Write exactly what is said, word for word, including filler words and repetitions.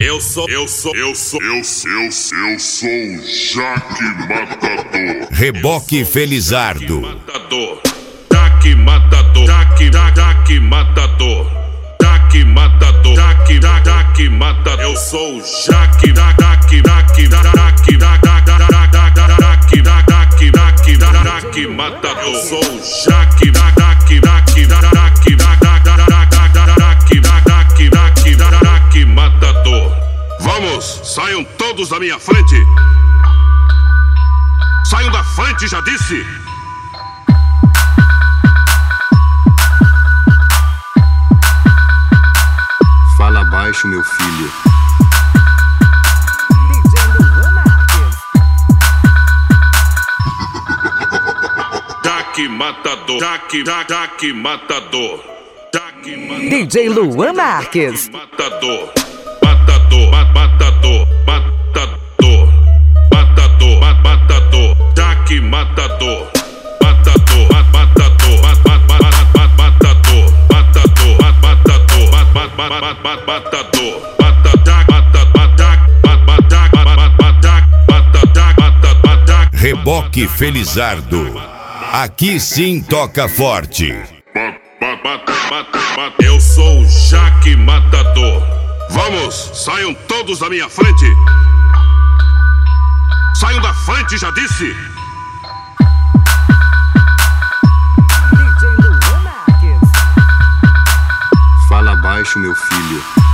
Eu sou, eu sou, eu sou, eu sou, eu sou, eu sou o Jaque Matador. Reboque Felizardo. Matador. Jaque Matador. Jaque, Jaque Matador. Jaque Matador. Jaque, Jaque Matador. Eu sou o Jaque, Jaque, Jaque, Jaque, Jaque, Jaque, Jaque, Jaque Matador. Eu sou o Jaque, Jaque, Jaque, Jaque, Jaque, Jaque Matador. Vamos, saiam todos da minha frente. Saiam da frente, já disse. Fala baixo, meu filho. Jaque Matador. Jaque, Jaque Matador. Jaque Matador. D J Luan Marques. Matador. Matador, matador, matador, matador, matador, Jaque Matador, matador, matador, matador, matador, matador. Reboque Felizardo. Aqui sim toca forte. Eu sou o Jaque Matador. Vamos, saiam todos da minha frente. Saiam da frente, já disse. D J Luan Marques. Fala baixo, meu filho.